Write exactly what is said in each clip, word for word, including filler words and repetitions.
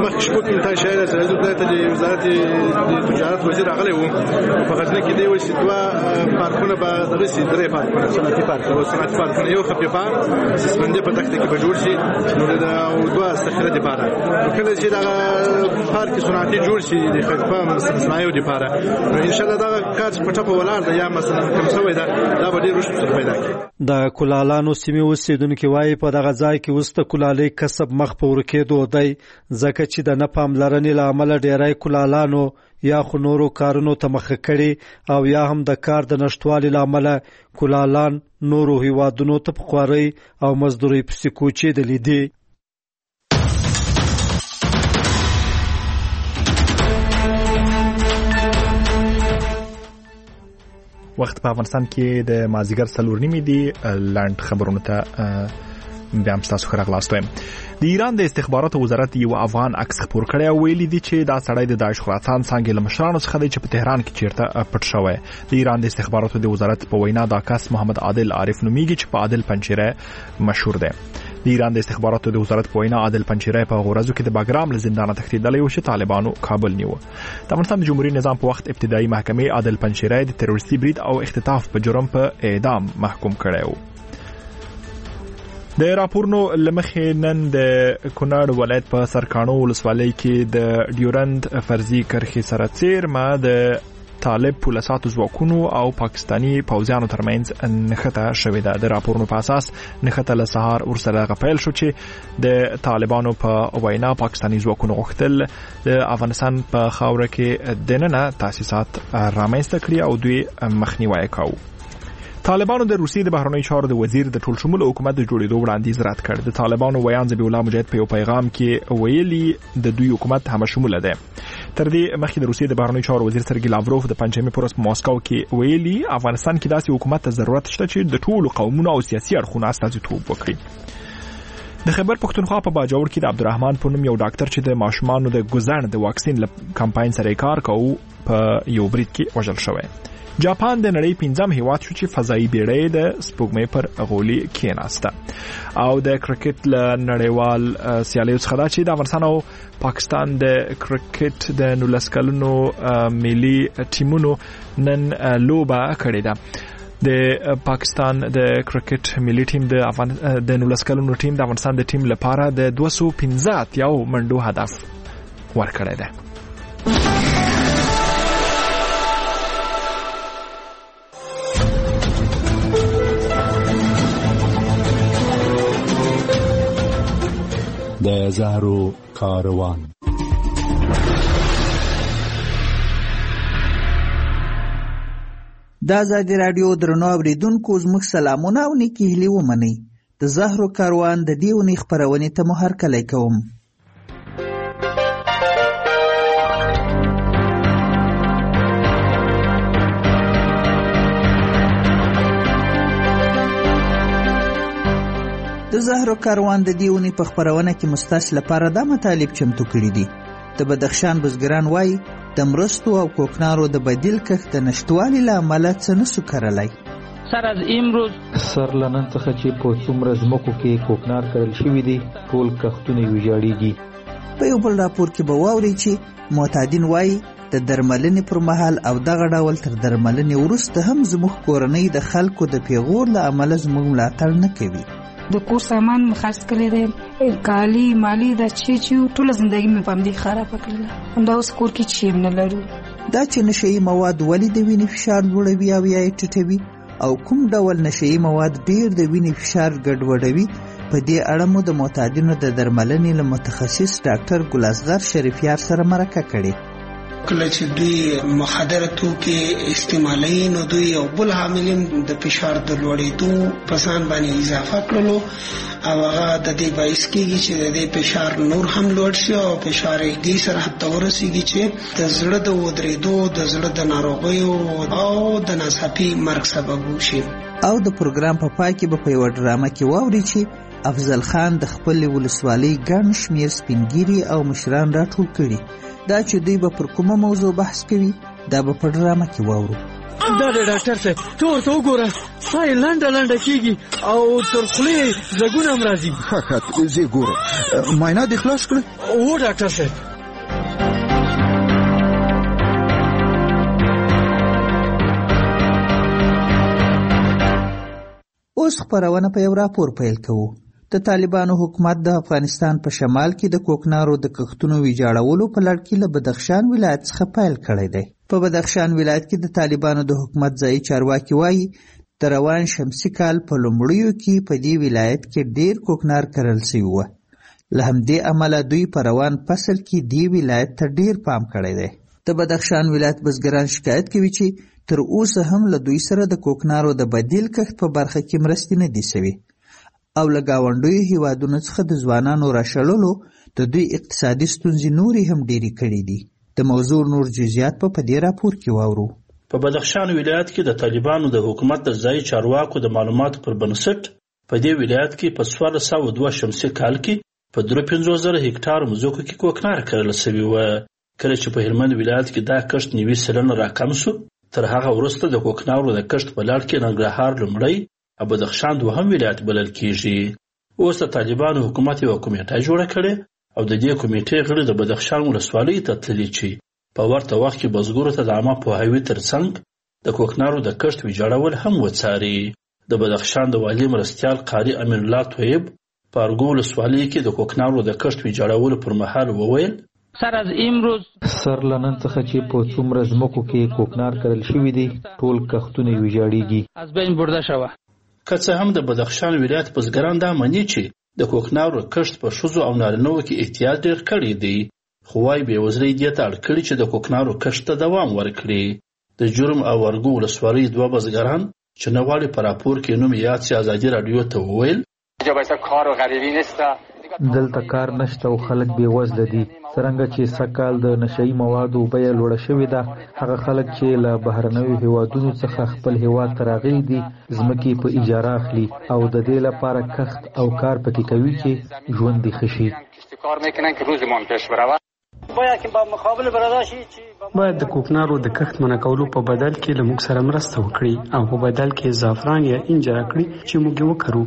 مخکې شپږ کلونه تاسو شاید سره ولایت د وزارت د تجارت وزیر راغلی و په غزنه کې دی وایي چې دوه پارکونه به دغه سي درې پارکونه صنعتي پارک او صنعتي پارکونه یو خپې پارک سسپندې په تخته کې به جوړ شي نو د دوه ذخیره لپاره کله چې دا پارک صنعتي جوړ شي د خپل مصنعي لپاره نو ان شاء الله دا کار په ټاپه ولاړ دی یا مثلا کوم څه وي دا دا به ډیر رشد پیدا کوي. د کولالانو سیمې اوسیدونکو وايي په دغه ځای کې وسته کولالي کسب مخ په ورکېدو دی ځکه چې د نه پاملرنې له امله ډیری کولالانو یا خو نورو کارونو ته مخه کړي او یا هم د کار د نشټوالي له امله کولالان نورو هیوادونو ته په خوارۍ او مزدورۍ پسې کوچېدلي دي. وخت په افغانستان کې د مازیګر څلور نیمې دی لاند خبرونه ته بیا هم تاسو ښه راغلاست وایم. د ایران د استخباراتو وزارت یو افغان عکس خپور کړی او ویلي دي چې دا سړی د داعش خراسان څانګې له مشرانو څخه دی چې په تهران کې چیرته پټ شوی. د ایران د استخباراتو د وزارت په وینا دا کس محمد عادل عارف نومیږي چې په عادل پنجره مشهور دی. د ایران د استخباراتو د وزارت په وینا عادل پنجره په غورزو کې د باګرام له زندانه تښتېدلی و چې طالبانو کابل نیو. د افغانستان د جمهوریت نظام په وخت ابتدایي محکمې عادل پنجره د تروریستي برید او اختطاف په جرم په اعدام محکوم کړی و. د راپورنو لمخې نن د کونړ ولایت په سرکانو ولسوالۍ کې د ډیورند فرضي کرښې سره څیرمه د طالب پولیساتو ځواکونو او پاکستانی پوځیانو ترمنځ نښته شوې ده. د راپورونو په اساس نښته له سهار ورسره غپیل شو چې د طالبانو په وینا پاکستانی ځواکونو غوښتل د افغانستان په خاوره کې دننه تاسیسات رامنځته کړي او دوی مخنیوی کاوه. طالبانو د روسیې د بهرنیو چارو د وزیر د ټول شموله حکومت د جوړېدو وړاندیز رد کړ. د طالبانو ویان ذبیح الله مجاهد په یو پیغام کې ویلي د دوی حکومت همه شموله دی. تر دې مخکې د روسیې د بهرنیو چارو وزیر سرګی لاوروف د پنځمې په ورځ په ماسکو کې ویلي افغانستان کې داسې حکومت ته ضرورت شته چې د ټولو قومونو او سیاسي اړخونو استازیتوب وکړي. د خیبر پښتونخوا په باجوړ کې د عبدالرحمن په نوم یو ډاکټر چې د ماشومانو د ګوزن د واکسین کمپاین سره کار کوي په یو برید کې وژل شوی. جاپان د نړۍ پنځم هیواد شو چې فضایي بیړۍ د سپوږمۍ پر غولي کېناسته. او د کرکټ له نړیوال سیالیو څخه دا چې د افغانستان او پاکستان د کرکټ د نولس کلونو ملي ټیمونو نن لوبه کړې ده. د پاکستان د کرکټ ملي ټیم د افغان د نولس کلونو ټیم د افغانستان د ټیم لپاره د دوه سوه پنځه اتیا منډو هدف ورکړی ده. د زهرو کاروان. د ازادي راډیو درنو اوریدونکو زموږ سلامونه او نیکې هیلې ومنئ. د زهرو کاروان د دې اونۍ خپرونې ته مو هرکلی کوم. د زهرو کاروان د دې اونۍ په خپرونه کې مستاسو لپاره دا مطالب چمتو کړي دي. د بدخشان بزګران وایي د مرستو او کوکنارو د بدیل کښت د نشتوالي له امله څه نسو کرلی. سر از امروز سر لنن څخه چې په څومره ځمکو کې کوکنار کرل شوي دي ټول کښتونه ویجاړېږي. په یو بل راپور کې به واورئ چې معتادین وایي د درملنې پر مهال او دغه ډول تر درملنې وروسته هم زموږ کورنۍ د خلکو د پیغور له امله زموږ ملاتړ نه کوي. د کور سامان مخاص کړی دی، کالی مالی دا چې چې ټوله زندگی مې په همدې خرابه کړله. همدا اوس کور کې چې هم نه لرو. دا چې نشهیي مواد ولې د وینې فشار لوړوي او یا یې ټیټوي او کوم ډول نشهیي مواد ډېر د وینې فشار ګډوډوي، په دې اړه مو د معتادینو د درملنې له متخصص ډاکټر ګلاسغر شریفیار سره مرکه کړې. کله چې دوی مخدره توکي استعمالوي نو دوی یو بل عاملین د فشار د لوړېدو په ځان باندې اضافه کړلو او هغه د دې باعث کېږي چې د دې فشار نور هم لوړ شي او فشار یې دې سره حتی ورسېږي چې د زړه د ودرېدو، د زړه د ناروغیو او د ناڅاپي مرګ سبب وشي. او د پروګرام په پای کې به په یوه ډرامه کې واوري چې افضل خان د خپلې ولسوالۍ ګڼ شمېر سپینګیري او مشران راټول کړي. دا چې دوی به پر کومه موضوع بحث کوي دا به په ډرامه کې واورو. دا د ډاکټر صاحب ته ورته وګوره ساه یې لنډه لنډه کېږي او تر خولې یې ځګونه هم راځي. ښه ښه زه ګورم. معاینات دې خلاص کړه؟ هو ډاکټر صاحب. اوس خپرونه په یو راپور پیل کوو. د طالبانو حکومت د افغانستان په شمال کې د کوکنارو د کښتونو ویجاړولو په لړ کې له بدخشان ولایت څخه پیل کړی دی. په بدخشان ولایت کې د طالبانو د حکومت ځایي چارواکي وایي د روان شمسي کال په لومړیو کې په دې ولایت کې ډیر کوکنار کرل شوي وو. له همدې امله دوی په روان فصل کې دې ولایت ته ډیر پام کړی دی. د بدخشان ولایت بزګران شکایت کوي چې تر اوسه هم له دوی سره د کوکنارو د بدیل کښت په برخه کې مرستې نه دي شوي او له ګاونډیو هیوادونو څخه د ځوانانو راشړلو د دوی اقتصادي ستونزې نورې هم ډېرې کړې دي. د موضوع نور جزئیات په دې راپور کې واورو. په بدخشان ولایت کې د طالبانو د حکومت د ځایي چارواکو د معلوماتو پر بنسټ په دې ولایت کې په څوارلس سوه دوه شمسي کال کې په درې پنځوس زره هکټار مځکو کې کوکنار کرل شوي وه. کله چې په هلمند ولایت کې دا کښت نوي سلنه راکم شو، تر هغه وروسته د کوکنارو د کښت په لړ کې ننګرهار لومړی او بدخشان دوهم ولایت بلل کېږي. اوس د طالبانو حکومت یوه کمیټه جوړه کړې او د دې کمیټې غړي د بدخشان ولسوالۍ ته تللي چې په ورته وخت کې بزګرو ته د عامه پوهاوي ترڅنګ د کوکنارو د کښت ویجاړول هم وڅاري. د بدخشان د والي مرستیال قاري امین الله طیب په ارګو ولسوالۍ کې د کوکنارو د کښت ویجاړولو پر مهال وویل سر از امروز سر لنن څخه چې په څومره ځمکو کې کوکنار کرل شوي دي ټول کښتونه ویجاړیږي از بین برده شوه. که څه هم د بدخشان ولایت بزګران دا مني چې د کوکنارو کښت په ښځو او نارینه‌وو کې احتیاط ډېر کړی دی، خو وايي بېوزلۍ دې ته اړ کړي چې د کوکنارو کښت ته دوام ورکړي. د جرم او ارګو ولسوالۍ دوه بزګران چې نه غواړي په راپور کې نوم یاد شي ازادي راډیو ته وویل دلته کار نشته او خلک بېوزله دي. څرنګه چې سږکال د نشهیي موادو بیه لوړه شوې ده، هغه خلک چې له بهرنیو هیوادونو څخه خپل هیواد ته راغلي دي ځمکې په اجاره اخلي او د دې لپاره کښت او کار پکې کوي چې ژوند دې ښه شي. باید د کوکنارو د کښت منع کولو په بدل کې له موږ سره مرسته وکړي او په بدل کې زعفران یا انجیر کړي چې موږ یې وکرو.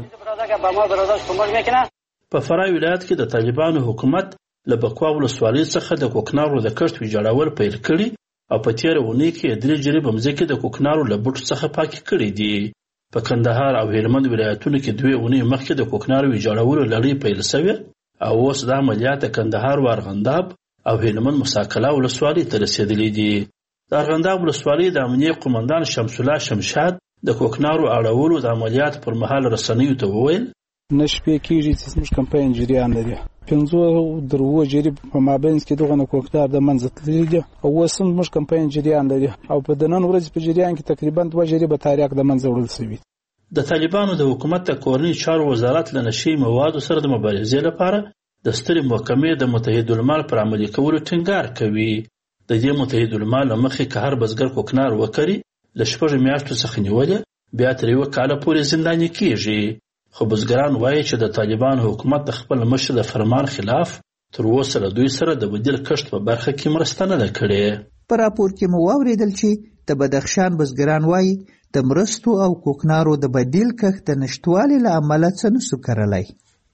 په فراه ولایت کې د طالبانو حکومت له بکوا ولسوالۍ څخه د کوکنارو د کښت ویجاړول پیل کړي او په تېره اونۍ کې درې جریبه مځکې د کوکنارو له بوټو څخه پاکې کړي دي. په کندهار او هلمند ولایتونو کې دوې اونۍ مخکې د کوکنارو ویجاړولو لړۍ پیل شوې او اوس دا عملیات د کندهار و ارغنداب او هلمند مساکله ولسوالۍ ته رسېدلي دي. د ارغنداب ولسوالۍ د امنیې قومندان شمس الله شمشاد د کوکنارو اړولو د عملیات پر مهال رسنیو ته وویل نه شپې کېږي چې زموږ کمپاین جریان لري. پنځو در اووه جریب په مابینځ کې دغه نه کوکنار د منځه تللي دي او اوس هم زموږ کمپاین جریان لري او په د نن ورځې په جریان کې تقریبا دوه جریبه تاریخ د منځه وړل شوي. د طالبانو د حکومت د کورني چارو وزارت له نشهیي موادو سره د مبارزې لپاره د سترې محکمې د متحدالمال پر عملي کولو ټینګار کوي. د دې متحدالمال له مخې که هر بزګر کوکنار وکري له شپږو میاشتو څخه نیولې بیا تر یوه کاله پورې زنداني کېږي. خو بزګران وایي چې د طالبانو حکومت د خپل مشر د فرمان خلاف تر اوسه له دوی سره د بدیل کښت په برخه کې مرسته نه ده کړې. په راپور کې مو واورېدل چې د بدخشان بزګران وایي د مرستو او کوکنارو د بدیل کښت د نشتوالي له امله څه نسو کرلی.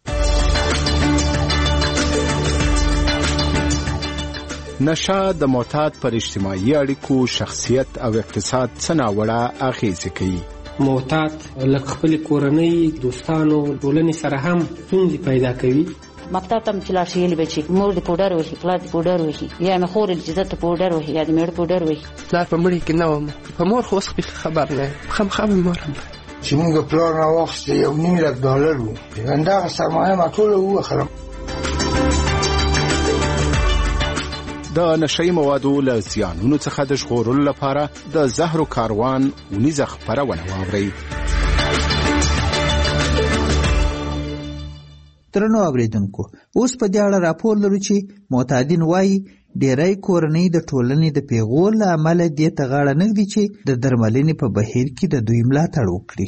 نشه د معتاد پر اجتماعي اړیکو، شخصیت او اقتصاد څه ناوړه اغېزې کوي. معتاد لکه خپل کورنۍ، دوستانو، ټولنې سره هم ستونزې پیدا کوي. مکتب ته چې لاړ شي یې به چې مور دې پوډر وهي، پلار دې پوډر وهي، یا مې خور چې زه ته پوډر وهي یا د مېړه پوډر وهي. پلار په مړي کې نه وم، په مور خو اوس خبر نه یم، خامخا مې مور هم چې موږ پلار راواخیسته یو نیم لک ډالر و، همدغه سرمایه ما ټوله ووخرم. د نشهیي موادو له زیانونو څخه د ژغورلو لپاره د زهرو کاروان اونیزه خپرونه واورئ. درنو اورېدونکو، اوس په دې اړه راپور لرو چې معتادین وایي ډېری کورنۍ د ټولنې د پیغور له امله دې ته غاړه نه ږدي چې د درملنې په بهیر کې د دوی ملاتړ وکړي.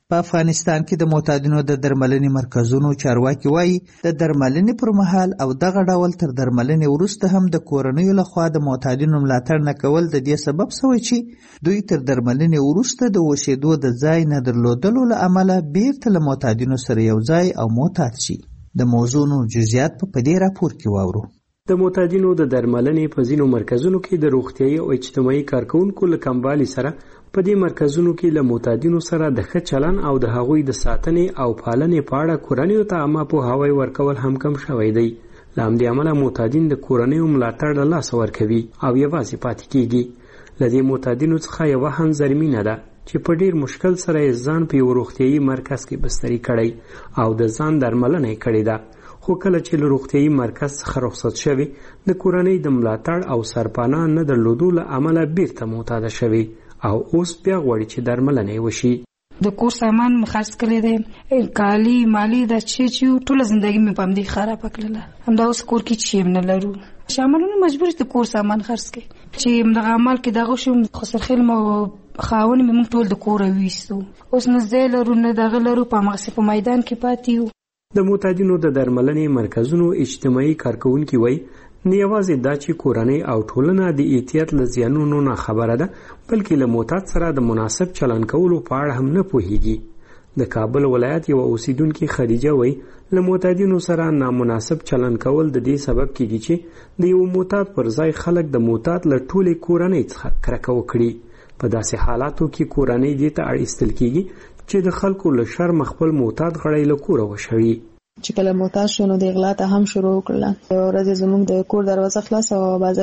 په افغانستان کې د معتادینو د درملنې مرکزونو چارواکي وایي د درملنې پر مهال او دغه ډول تر درملنې وروسته هم د کورنیو لخوا د معتادینو ملاتړ نه کول د دې سبب شوی چې دوی تر درملنې وروسته د اوسېدو د ځای نه درلودلو له امله بیرته له معتادینو سره یو ځای او معتاد شي. د موضوع نور جزئیات په دې راپور کې واورو. د معتادینو د درملنې په ځینو مرکزونو کې د روغتیايي او اجتماعي کارکونکو له کموالي سره په دې مرکزونو کې له معتادینو سره د ښه چلن او د هغوی د ساتنې او پالنې په اړه کورنیو ته عامه پوهاوی ورکول هم کم شوی دی. له همدې امله معتادین د کورنیو ملاتړ له لاسه ورکوي او یوازې پاتې کیږي. له دې معتادینو څخه یوه هم زرمینه ده چې په ډیر مشکل سره یې ځان په یو روغتیايي مرکز کې بستري کړی او د ځان درملنه یې کړې ده، خو کله چې له روغتیايي مرکز څخه رخصت شوي د کورنۍ د ملاتړ او سرپناه نه درلودو له امله بیرته معتاده شوي او اوس بیا غواړي چې درملنه وشي. د کور سامان مې خرڅ کړی دی، کالي مالي دا چې چې ټوله زندګي مې په همدې خرابه کړله. همدا اوس کور کې چې نه لرو، شاملونه مجبور د کور سامان خرڅ کړي چې دغه عمل کې دغه شو خسرخیل مو خاون مې موږ ټول د کور ویستو. اوس نه ځای لرو نه دغه لرو، په مغسې په میدان کې پاتې یو. د معتادینو د درملنې مرکزونو اجتماعي کارکونکي وایي نه یوازې دا چې کورنۍ او ټولنه د احتیاط له زیانونو نه خبره ده، بلکې له معتاد سره د مناسب چلن کولو په اړه هم نه پوهیږي. د کابل ولایت یوه اوسیدونکې خدیجه وایي له معتادینو سره نامناسب چلن کول د دې سبب کیږي چې د یو معتاد پر ځای خلک د معتاد له ټولې کورنۍ څخه کرکه وکړي. په داسې حالاتو کې کورنۍ دې ته اړ ایستل کیږي چې د خلکو له شرم خپل معتاد غړی له کوره وشړي. چې کله معتاد شو نو د اغلا ته هم شروع وکړله. یو ورځ زموږ د کور دروازه خلاصه وه، بازه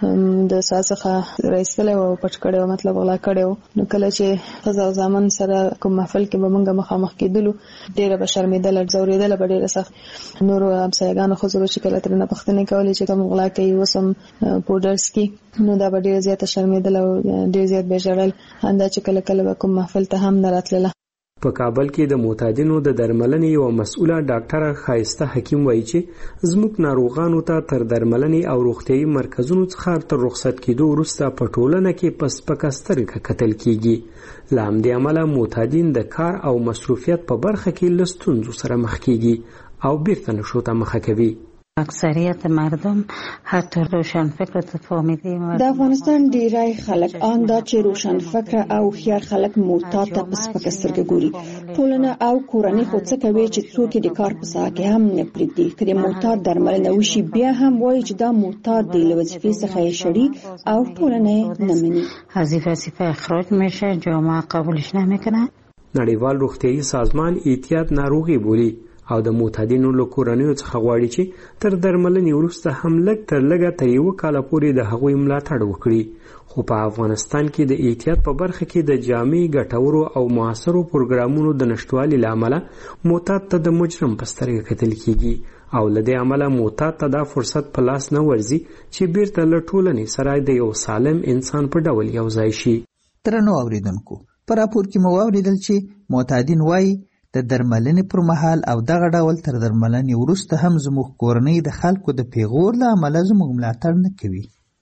کې د سا څخه رایستلی و، پټ کړی و، مطلب غلا کړی و. نو کله چې ښځه او زامن سره کوم محفل کې به موږ مخامخ کېدلو، ډېره به شرمېدله، ځورېدله به ډېره سخت. نورو همسایګانو ښځو به چې کله ترېنه پوښتنې کولې چې کوم غلا کوي، اوس هم پوډر څکي، نو دا به ډېره زیاته شرمېدله او ډېر زیات به یې ژړل. همدا چې کله کله به کوم محفل ته هم نه راتلله. په کابل کې د معتادینو د درملنې یوه مسؤله ډاکټره ښایسته حکیم وایي چې زموږ ناروغانو ته تر درملنې او روغتیايي مرکزونو څخه تر رخصت کېدو وروسته په ټولنه کې په سپکه سترګه کتل کیږي. له همدې امله معتادین د کار او مصروفیت په برخه کې له ستونزو سره مخ کیږي او بیرته نشو ته مخه کوي. اکثریت مردم حتی روشن فکر ته فهمیده. د افغانستان ډیری خلک آن دا چې روشن فکر او خيار خلک معتاد ته په سپکه سترګه ګوري. ټولنه او کورنۍ خو څه کوي چې څوک د کار په ساحه کې هم نه پریږدي. که د معتاد درملنه وشي بیا هم وایي چې دا معتاد دی، له وظیفې څخه یې شړي او ټولنه نه مني. از وظیفه اخراج میشه، جامعه قبولش نمیکنه. نړیوال روغتیايي سازمان احتیاط ناروغي بولي او د معتادینو له کورنیو څخه غواړي چې تر درملنې وروسته هم لږ تر لږه تر یوه کاله پورې د هغوی ملاتړ وکړي. خو په افغانستان کې د احتیاط په برخه کې د جامع ګټورو او موثرو پروګرامونو د نشتوالي له امله معتاد ته د مجرم په سترګه کتل کیږي او له دې امله معتاد ته دا فرصت په لاس نه ورځي چې بیرته له ټولنې سره د یو سالم انسان په ډول یو ځای شي. درنو اوریدونکو، په راپور کې مو واوریدل چې معتادین وایي د درملنې پر مهال او دغه ډول تر درملنې وروسته هم زموږ کورنۍ د خلکو د پیغور له امله زموږ ملاتړ نه کوي.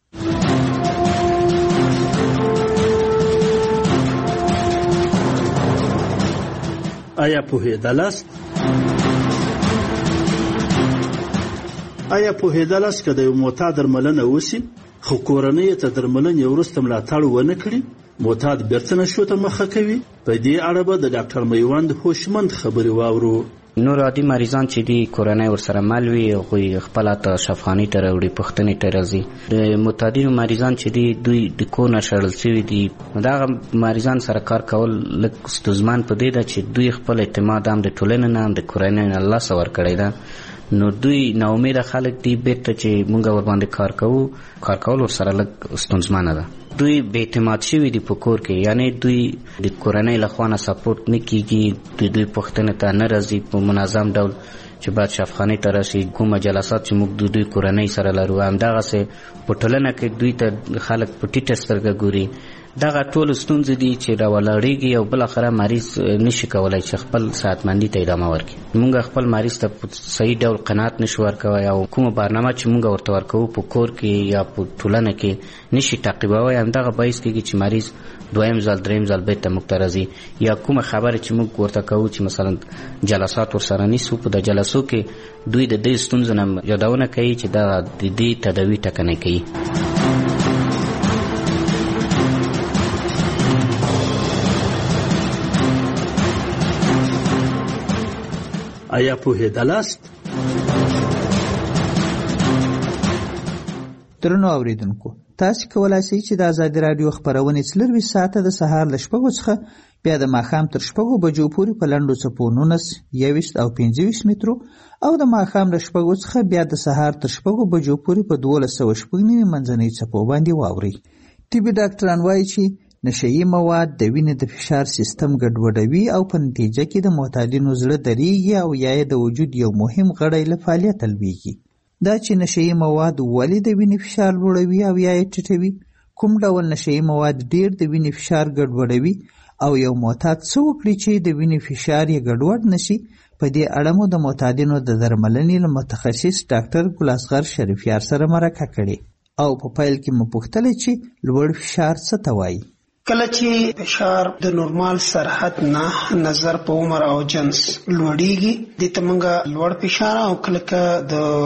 آیا پوهېدلاست آیا پوهېدلاست که د یو معتاد درملنه وشي خو کورنۍ ته درملنې وروسته ملاتړ ونه کړي، معتاد بیرته نشو ته مخه کوي؟ په دې اړه به د ډاکټر میوند هوشمند خبرې واورو. نور عادي مریضان چې دی کورنۍ ورسره مل وي، هغوی خپله ته شفاخانې ته راوړي، پوښتنې ته راځي. د معتادینو مریضان چې دی دوی د کور نه شړل شوي دي، دغه مریضان سره کار کول لږ ستونزمن په دې ده چې دوی خپل اعتماد هم د ټولنې نه هم د کورنۍ نه له لاسه ورکړی ده. نو دوی ناامیده خلک دي، بیرته چې مونږ ورباندې کار کوو کار کول ورسره لږ ستونزمنه ده. دوی بې اعتماد شوي دي په کور کې، یعنی دوی د کورنۍ له خوا نه سپورټ نه کیږي، دوی دوی پوښتنې ته نه راځي په منظم ډول چې باید شفاخانې ته راشي. کومه جلسات چې موږ د دوی کورنۍ سره لرو همدغسې په ټولنه کې دوی ته خلک په ټیټه سترګه ګوري. دغه ټول ستونزې دي چې راولاړېږي او بل اخره مریض نشي کولای چې خپل صحتمندي ته ادامه ورکړي. موږ خپل مریض ته په صحیح ډول قناعت نشو ورکوي او کومه برنامه چې موږ ورته ورکوو په کور کې یا په ټولنه کې نشي تعقیبوي. همدغه باعث کېږي چې مریض دویم ځل دریم ځل بیرته موږ ته راځي، یا کومه خبره چې موږ ورته کوو چې مثلا جلسات ورسره نیسو، په د جلسو کې دوی د دې ستونزو نه یادونه کوي چې دا د دې تداوي ټکنۍ کوي. آیا پوهېدلاست؟ درنو اوریدونکو، تاسو کولای شئ چې د ازادي رادیو خبرونه څلرویشت ساعته د سهار له شپږو څخه بیا د ماښام تر شپږو بجو پورې په لنډو څپو نولس، یوویشت او پنځه ویشت مترو او د ماښام له شپږو څخه بیا د سهار تر شپږو بجو پورې په دولس سوه شپږ نوي منځنۍ څپو باندې واورئ. طبي ډاکټران وایي چې نشهیي مواد د وینې د فشار سیستم ګډوډوي او په نتیجه کې د معتادینو زړه دریږي او یا یې د وجود یو مهم غړی له فعالیته لویږي. دا چې نشهیي مواد ولې د وینې فشار لوړوي او یا یې ټیټوي، کوم ډول نشهیي مواد ډیر د وینې فشار ګډوډوي او یو معتاد څه وکړي چې د وینې فشار یې ګډوډ نشي، په دې اړه مو د معتادینو د درملنې له متخصص ډاکټر ګلاسغر شریفیار سره مرکه کړې او په پیل کې مو پوښتل چې لوړ فشار څه ته وایي. کله چې فشار د نورمال سرحد نه نظر په عمر او جنس لوړیږي د تمنګ لوړ فشار، او کله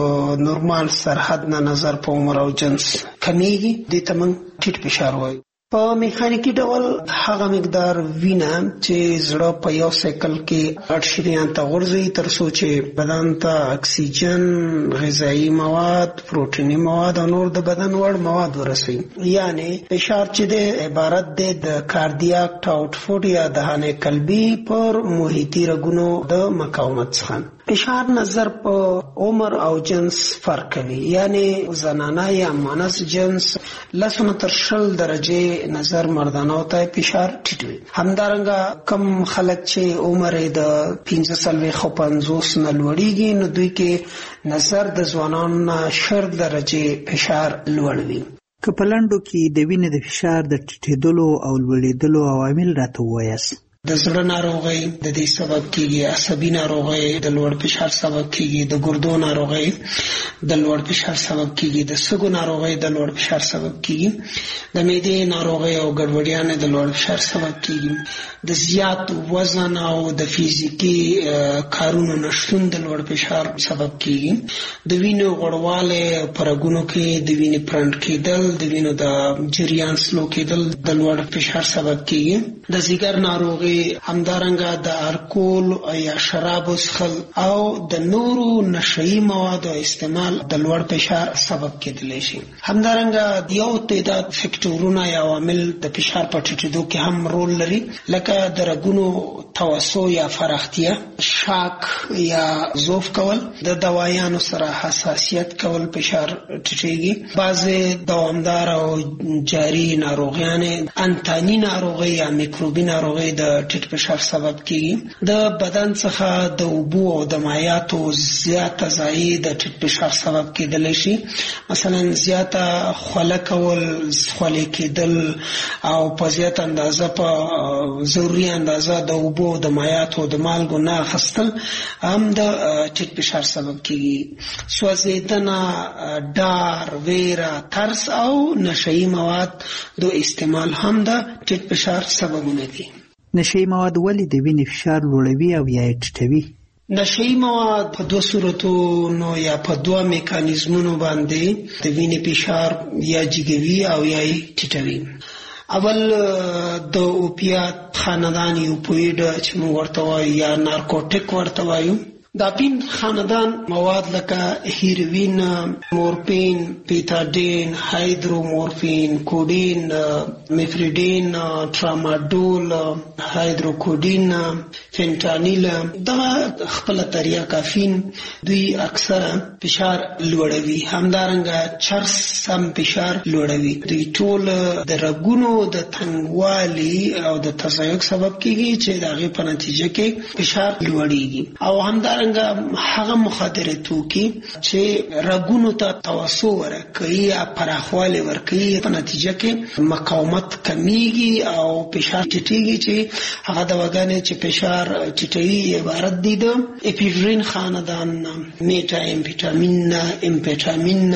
د نورمال سرحد نه نظر په عمر او جنس کمیږي د تمنګ ټیټ فشار وایي. په میخانیکی ډول هغه مقدار وینه چې زړه په یو سیکل کې اټ شریان ته غورځي تر څو چې بدن ته اکسیجن، غذایی مواد، پروتینی مواد او نور د بدن وړ مواد ورسوي. یعنی فشار چې د عبارت دی د کاردیاک آوټپوټ یا دهانه قلبي پر محیطي رګونو د مقاومت څخه. فشار نظر په عمر او جنس فرق کوي، یعنی زنانه یا مانس جنس لسونه تر شل درجه نظر مردانه ته فشار ټیټ وي. همدارنګه کم خلک چې عمر د پنځه څلوېښت او پنځوس نه لوړیږي نو دوی کې نظر د ځوانانو نه شل درجه فشار لوړ وي. که په لنډو کې د وینې د فشار د ټیټېدلو او لوړېدلو عوامل راته ووایاست. د زړه ناروغۍ د دې سبب کېږي، عصبي ناروغۍ د لوړ فشار سبب کېږي، د ګردو ناروغۍ د لوړ فشار سبب کېږي، د سږو ناروغۍ د لوړ فشار سبب کېږي، د معدې ناروغۍ او ګډوډیانې د لوړ فشار سبب کېږي، د زیات وزن او د فزیکي کارونو نشتون د لوړ فشار سبب کېږي، د وینې غوړوالی په رګونو کې د وینې پرنډ کېدل، د وینو د جریان سلو کېدل د لوړ فشار سبب کېږي، د ځیګر ناروغۍ، همدارنګه د الکول یا شراب څښل او د نورو نشهیي موادو استعمال د لوړ فشار سبب کېدلی شي. همدارنګه یو تعداد فکټورونه یا عوامل د فشار په ټیټېدو کې هم رول لري، لکه د رګونو توسع یا فراختیا، شاک یا ضعف کول، د دوايانو سره حساسیت کول فشار ټیټېږي، بعضې دوامدار او جاري ناروغیانې، انتاني ناروغۍ یا میکروبي ناروغۍ د ټیټ فشار سبب کېږي، د بدن څخه د اوبو او د مایعاتو زیاته ضایع د ټیټ فشار سبب کېدلی شي. مثلا زیاته خوله کول، خولې کېدل او په زیاته اندازه په ضروري اندازه د اوبو د مایعاتو د مالګو نه اخیستل هم د ټیټ فشار سبب کېږي. سوځېدنه، ډار، ویره، ترس او نشهیي مواد د استعمال هم د ټیټ فشار سببونه دي. نشهیي مواد ولې د وینې فشار لوړوي او یا یې ټیټوي؟ نشهیي مواد په دوه صورتونو یا په دوه میکانیزمونو باندې د وینې فشار یا جګوي او یا یې ټیټوي. اول د اوپیات خاندان یوپویډ چې موږ ورته وایو یا نارکوټیک ورته وایو، دا پین خاندان مواد لکه هیروین، مورفین، پیتاډین، هایدرومورفین، کوډین، میفریډین، ټراماډول، هایدروکوډین، فینټانیل، دا خپل طریقه کافین دوی اکثره فشار لوړوي. همدارنګه چرس سم فشار لوړوي. دوی ټول د رګونو د تنګوالي او د تضایق سبب کیږي چې د هغې په نتیجه کې فشار لوړیږي. او همدارنګه همدارنګه هغه مخدره توکي چې رګونو ته توسع ورکوي یا پراخوالی ورکوي، په نتیجه کې مقاومت کمیږي او فشار ټیټیږي، چې هغه دواګانې چې فشار ټیټوي عبارت دي د اپیفرین خاندان، میټا امفیټامین، امفیټامین،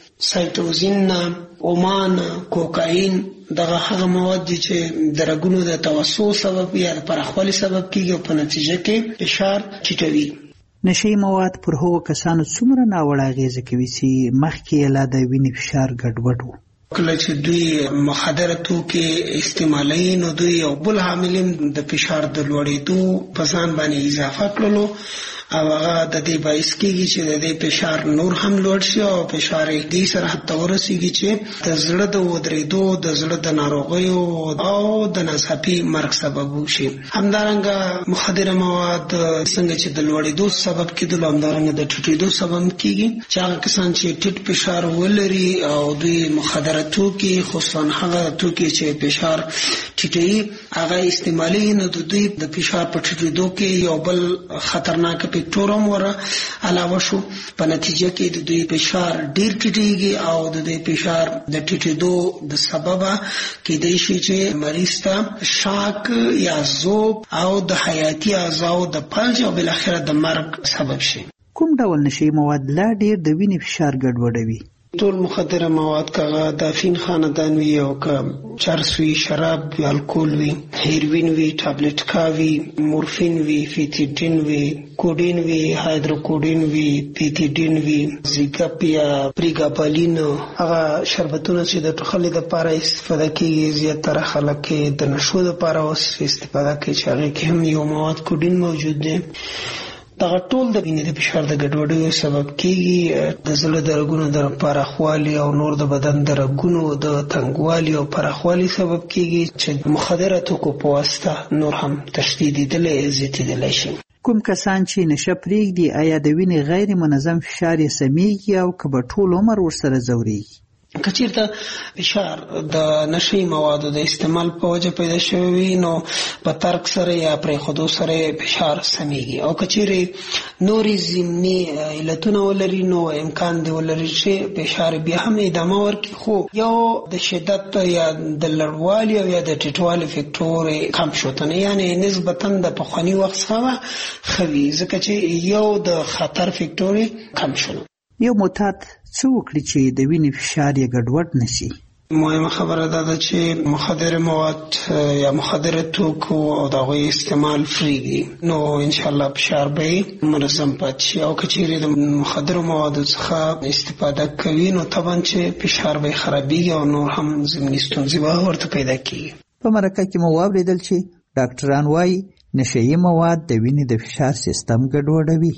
سایټوزین، اومان، کوکاین. دغه هغه مواد دي چې د رګونو د توسع سبب یا د پراخوالي سبب کیږي او په نتیجه کې فشار ټیټوي. نشي مواد پر هغو کسانو څومره ناوړه اغیزه کوي چې مخکې یې لا د وینې فشار ګډوډ و. کله چې دوی مخدره توکي استعمالوي نو دوی یو بل عامل د فشار د لوړېدو په ځان باندې اضافه کړلو او هغه د دې باعث کېږي چې د دې فشار نور هم لوړ شي او فشار یې دې سره حتی ورسېږي چې د زړه د ودرېدو، د زړه د ناروغیو او د ناڅاپي مرګ سبب وشي. همدارنګه مخدره مواد څنګه چې د لوړېدو سبب کېدل، همدارنګه د ټیټېدو سبب کېږي چې هغه کسان چې ټیټ فشار ولري او دوی مخدره توکي، خصوصا هغه توکي چې فشار ټیټوي هغه استعمالي، نو د دوی د فشار په ټیټېدو کې یو بل خطرناک فکټورم ور علاوه شو. په نتیجه کې د دوی فشار ډیر ټیټیږي او د دوی فشار د ټیټېدو د سبب کېدای شي چې مریض ته شاک یا ذوب او د حیاتي اعضاء د فلج او بل اخره د مرګ سبب شي. کوم ډول نشي مواد لا ډیر د وینې فشار ګډوډوي؟ ټول مخدره مواد کغه د افین خاندان وی او که چرس وی، شراب وی، الکول وی، هیروین وی، ټابلیټ کاوی، مورفین وی، فیتیډین وی، کوډین وی، هایدروکوډین وی، پیتیډین وی، زیګاپ یا پریګابالین. هغه شربتونه چې د ټوخلې لپاره استفاده کیږي، زیاتره خلک د نشو لپاره استفاده کوي چې هغه کې هم یو مواد کوډین موجود دی. دغه ټول د وینې د فشار د ګډوډۍ سبب کیږي، د زړه د رګونو د پراخوالي او نور د بدن د رګونو د تنګوالي او پراخوالي سبب کیږي چې مخدره توکو په واسطه نور هم تشدیدېدلی زیاتېدلی شي. کوم کسان چې نشه پرېږدي آیا د وینې غیر منظم فشار یې سمیږي او که به ټول عمر ورسره ځورېږي؟ که چېرته فشار د نشي موادو د استعمال په وجه پیدا شوی وي نو په ترک سره یا پرېښودو سره فشار سمیږي، او که چېرې نورې ضمني علتونه ولري نو امکان دی ولري چې فشار بیا هم ادامه ورکړي، خو یو د شدت یا د لوړوالي او یا د ټیټوالي فکټور کم شوتنه، یعنی نسبتا د پخواني وخت څخه ښه وي، ځکه چې یو د خطر فکټور کم شول. یو معتاد څه وکړي چې د وینې فشار یې ګډوډ نشي؟ مهمه خبره ده چې مخدره مواد یا مخدره توکو او د هغوی استعمال پرېږدي نو انشاءالله فشار به منظم پاتې شي، او که چېرې د مخدره موادو څخه استفاده کوي نو طبعا چې فشار به خرابېږي او نور هم ضمني ستونزې به ورته پیدا کېږي. په مرکه کې مو واورېدل چې ډاکټران وایي نشهیي مواد د وینې د فشار سیستم ګډوډوي.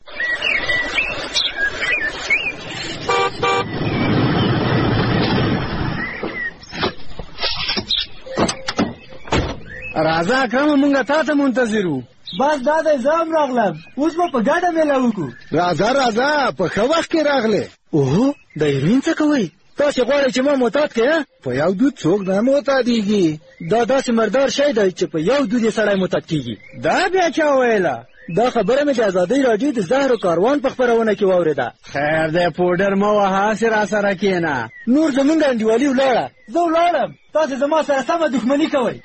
راځه اکرم، مونږه تا ته منتظر وو. بس دا دی زه هم راغلم، اوس به په ګډه میله وکړو. راځه راځه، په ښه وخت کې راغلې. اوهو د هیروین څه کوئ؟ تاسې غواړئ چې ما معتاد کړې؟ په یو دود څوک نه معتادېږي. دا داسې مردار شی دی چې په یو دود یې سړی معتاد کېږي. دا بیا چا ویله؟ دا خبره مې د ازادۍ راډیو د زهرو کاروان په خپرونه کې واورېده. خیر دی پوډر مه وهه، هسې را سره کښېنه. نور زمونږ انډیوالي ولاړه، زه ولاړم، تاسې زما سره سمه دښمني کوئ.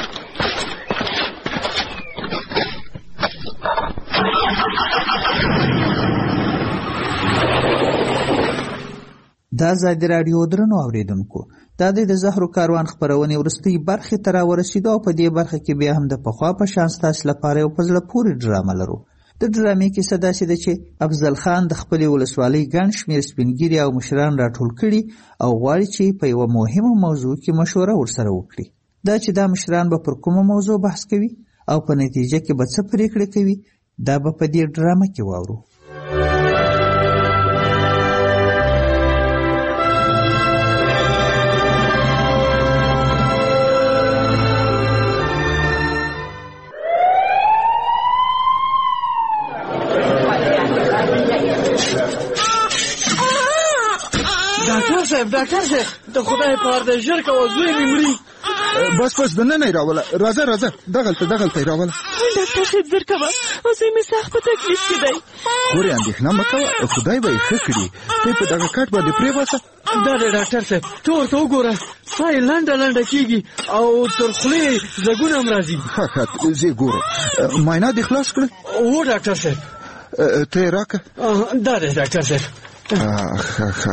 دا ازادي راډیو درنو اوریدونکو، دا د زهرو کاروان خپرونې وروستۍ برخې ته راورسېدو او په دې برخه کې بیا هم د پخوا په شان ستاسو لپاره یو په زړه پورې ډرامه لرو. د ډرامې کیسه داسې ده چې افضل خان د خپلې ولسوالۍ ګڼ شمېر سپینګیري او مشران راټول کړي او غواړي چې په یوه مهمه موضوع کې مشوره ورسره وکړي. دا چې دا مشران به پر کومه موضوع بحث کوي او په نتیجه کې به څه پرېکړه کوي، دا به په دې ډرامه کې واورو. ډاکټر صاحب ډاکټر صاحب د خدای په اړه ژر کوه، زوی مې مري. بس بس دننه یې راوله. راځه راځه دغلته دغلته یې راوله. ډاکټر صاحب زر کوه او زوی مې سخت په تکلیف کې دی. خورې اندېښنه مه کوه، خدای به یې ښه کړي. ته په دغه کټ باندې پرېباسه. دا دی ډاکټر صاحب، ته ورته وګوره، ساه یې لنډه لنډه کېږي او تر خولې یې ځګونه هم راځي. ښه ښه زه یې ګورم. معاینات دې خلاص کړه؟ هو ډاکټر صاحب. ته یې راکړه. دا دی ډاکټر صاحب. ښه ښه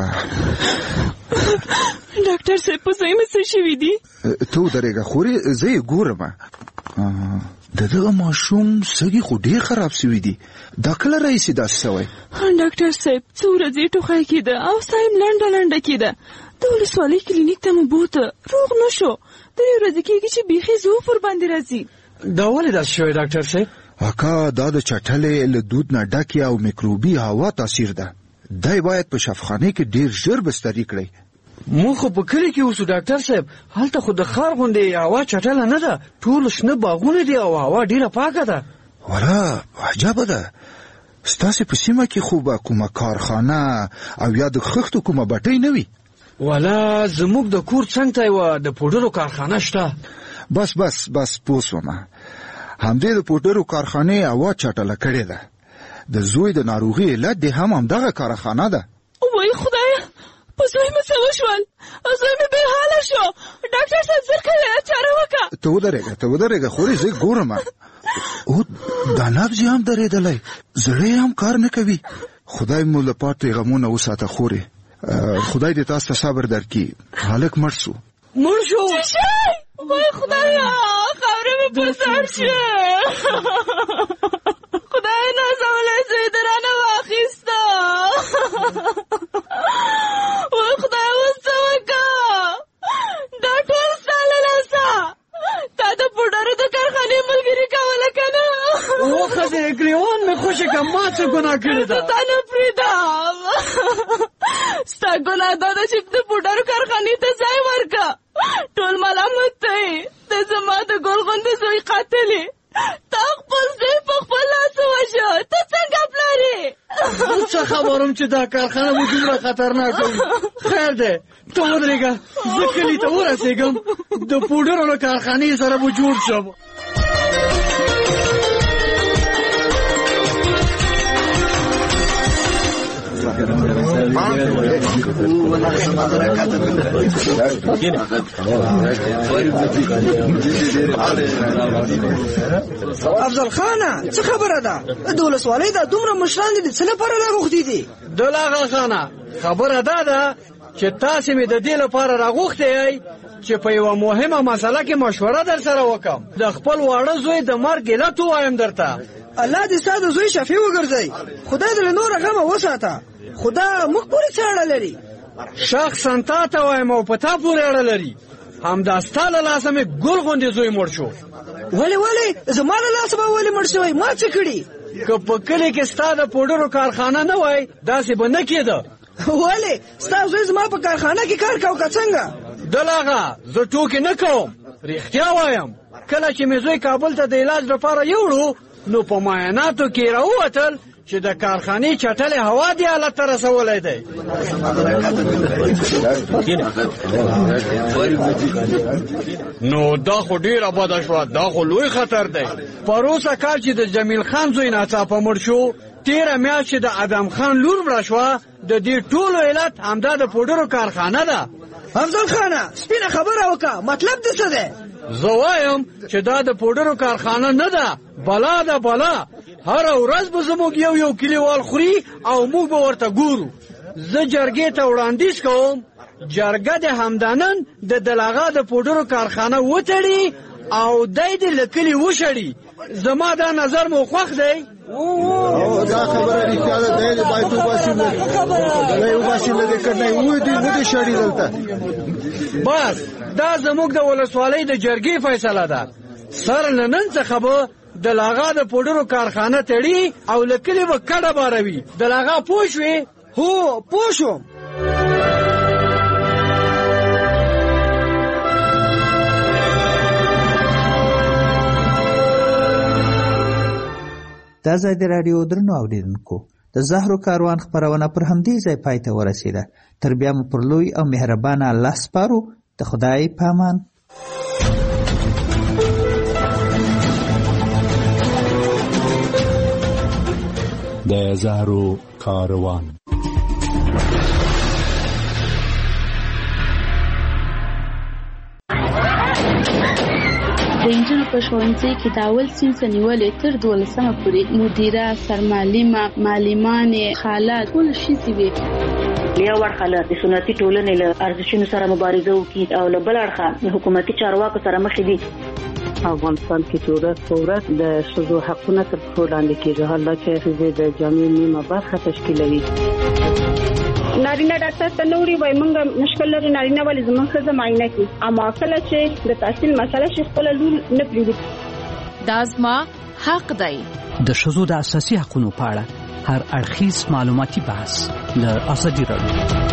ډاکټر صاحب په ځای مې څه شوي دي؟ ته ودرېږه خورې، زه یې ګورم. د دغه ماشوم سږي خو ډېر خراب سوي دي. دا کله راهیسې داسې سوی؟ ډاکټر صاحب څو ورځې ټوخی کېده او ساه یې لنډه لنډه کېده. د ولسوالۍ کلینیک ته مو بوته، روغ نه شو. درې ورځې کېږي چې بیخي زوف ورباندې راځي. دا ولې داسې شوی ډاکټر صاحب؟ اکا دا د چټلې له دود نه ډکې او میکروبي هوا تاثیر ده. دی باید په شفاخانه کې ډېر ژر بستري کړئ. مونږ خو په کلي کې اوسو ډاکټر صاحب، هلته خو د ښار غوندې هوا چټله نه ده، ټول شنه باغونه دي او هوا ډېره پاکه ده. ولا عجبه ده. ستاسې په سیمه کې خو به کومه کارخانه او یا د خښتو کومه بټۍ نه وي؟ ولا زموږ د کور څنګ ته یوه د پوډرو کارخانه شته. بس بس بس پوه سومه. همدې د پوډرو کارخانې هوا چټله کړې ده. د زوی د ناروغي علت دې هم همدغه کارخانه ده. وای خدایه، په زوی مې څه وشول؟ زوی مې بې حاله شو. ډاکټر صاحب زر کوې چاره وکړه. ته ودرېږه ته ودرېږه خورې، زه ګورم. او دا نبض یې هم درېدلی، زړه یې هم کار نه کوي. خدای مو له پاتې غمونه وساته خورې. خدای دې تاسو ته صبر درکړي. هلک مړ شو. مړ شو؟ وای خدایه، خاوره مې پر سر شوه. خدای نازولی زوی د رانه واخیسته. وای خدای اوس څه وکړه؟ دا ټول ستا له لاسه. تا د پوډرو د کارخانې ملګري کوله که نه؟ وښځې ګریوان مې خوشې که ما څه ګناه کړې ده؟ زه تا نه پرېږدم. ستا ګناه دا ده چې د پوډرو کارخانې ته ځای ورکړه. ټول ملامت دی. ته زما د ګل غوندې زوی قاتل یې. تا خپل زوی په خپل لاس ووژه. ته څنګه پلار یې؟ زه څه خبرم چې دا کارخانه مو دومره خطرناکه وي. خیر دی ته ودرېږه، زه کلي ته ورسېږم، د پوډرو له کارخانې سره به جوړ شم. افضل خانه څه خبره ده؟ د ولسوالۍ دا دومره مشران دي، څه لپاره راغوښتي دي؟ دلاغه خانه خبره دا ده چې تاسې مې د دې لپاره راغوښتی یئ چې په یوه مهمه مسله کې مشوره در سره وکړم. د خپل واړه زوی د مرګ علت ووایم درته. الله دې ستا د زوی شفیع وګرځوي. خدای دې له نوره غمه وساته. خدا موږ پورې څه اړه لري؟ شخصا تا ته وایم او په تا پورې اړه لري. همدا ستا له لاسه مې ګل غوندې زوی مړ شو. ولې ولې زما له لاسه به ولې مړ شوی؟ ما څه کړي؟ که په کلي کې ستا د پوډرو کارخانه نه وای داسې به نه کېده. ولې ستا زوی زما په کارخانه کې کار کو که څنګه؟ دلاغه زه ټوکې نه کوم، رښتیا وایم. کله چې مې زوی کابل ته د علاج لپاره یوړو نو په معایناتو کې راووتل چې د کارخانې چټلې هوا دې حالت ته رسولی دی. نو دا خو ډېره بده شوه، دا خو لوی خطر دی. پروسه کال چې د جمیل خان زوی ناڅاپه مړ شو، تېره میاشت چې د ادم خان لور مړه شوه، د دې ټولو علت همدا د پوډرو کارخانه ده. افضل خانه سپینه خبره وکړه، مطلب دې څه دی؟ زه وایم چې دا د پوډرو کارخانه نه ده، بلا ده بلا. هر ورځ به زموږ یو یو کلیوال خوري او موږ به ورته ګورو. زه جرګې ته وړاندیز کوم جرګه د همدانن د دلاغه د پوډرو کارخانه وتړي او دای دې له کلي وشړي. زما دا نظر مو خوښ دی؟ دا خبره رښتیا ده. دی دې باید وباسي، دلی وباسي، له دې کټنۍ ودې ودې شړي دلته. بس دا زموږ د ولسوالۍ د جرګې فیصله ده. سر له نن څخه به د لاغا د پوډرو کارخانه تړي او له کلي به کډه باروي. د لاغا پوه شوې؟ هو پوه شوم. دا ځای د راډیو درنو اوریدونکو د زهرو کاروان خپرونه پر همدې ځای پای ته ورسېده. تر بیا مو پر لوی او مهربانه الله سپارو. د خدای په امان. د زهرو کاروان. د انجنونو په ښوونځي کې د اول صنف نیولې تر دولسمه پورې مدیره، سرمعلمه، معلمانې، خاله ټول ښځې وې. یو اړخه له سنتي ټولنې له ارزښتونو سره مبارزه وکړي او له بل اړخه حکومتي چارواکو سره مخ دي. افغانستان کې چې ورځ په ورځ د ښځو حقونه تر پښو لاندې کېږي، حالا چې ښځې د جامعې نیمه برخه تشکیلوي. نارینه ډاکټر ته نه وړي، وایي موږ مشکل لري نارینه ولې زموږ ښځه معاینه کړي، اما کله چې د تحصیل مسله شي خپله لور نه پرېږدي. دا زما حق دی. د ښځو د اساسي حقونو په اړه هر اړخیز معلوماتي بحث د ازادي راډیو